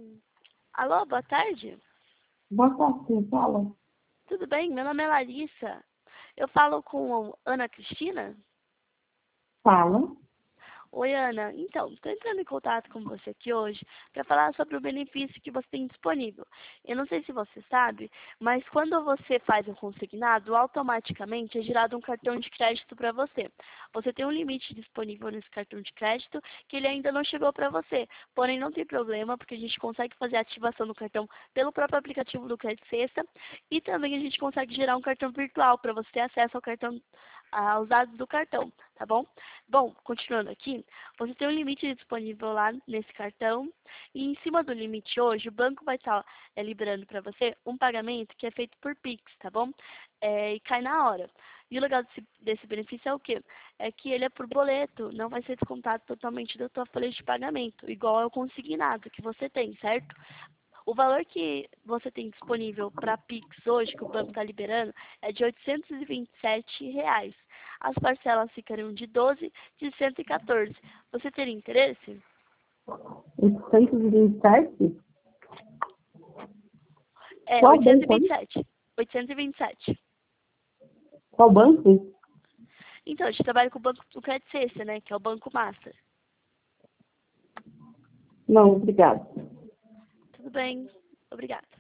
Alô, boa tarde. Boa tarde, fala. Tudo bem? Meu nome é Larissa. Eu falo com a Ana Cristina? Fala. Oi, Ana. Então, estou entrando em contato com você aqui hoje para falar sobre o benefício que você tem disponível. Eu não sei se você sabe, mas quando você faz um consignado, automaticamente é gerado um cartão de crédito para você. Você tem um limite disponível nesse cartão de crédito que ele ainda não chegou para você. Porém, não tem problema, porque a gente consegue fazer a ativação do cartão pelo próprio aplicativo do Crédito Sexta e também a gente consegue gerar um cartão virtual para você ter acesso ao cartão, aos dados do cartão, tá bom? Bom, continuando aqui, você tem um limite disponível lá nesse cartão e em cima do limite hoje, o banco vai estar liberando para você um pagamento que é feito por Pix, tá bom? E cai na hora. E o legal desse benefício é o quê? É que ele é por boleto, não vai ser descontado totalmente da tua folha de pagamento, igual ao consignado que você tem, certo? O valor que você tem disponível para Pix hoje, que o banco está liberando, é de R$ 827. As parcelas ficariam de 12 de 114. Você teria interesse? 827? É, Qual banco? 827. 827. Qual banco? Então, a gente trabalha com o banco do Credit Suisse, né? Que é o Banco Master. Não, obrigado. Tudo bem. Obrigada.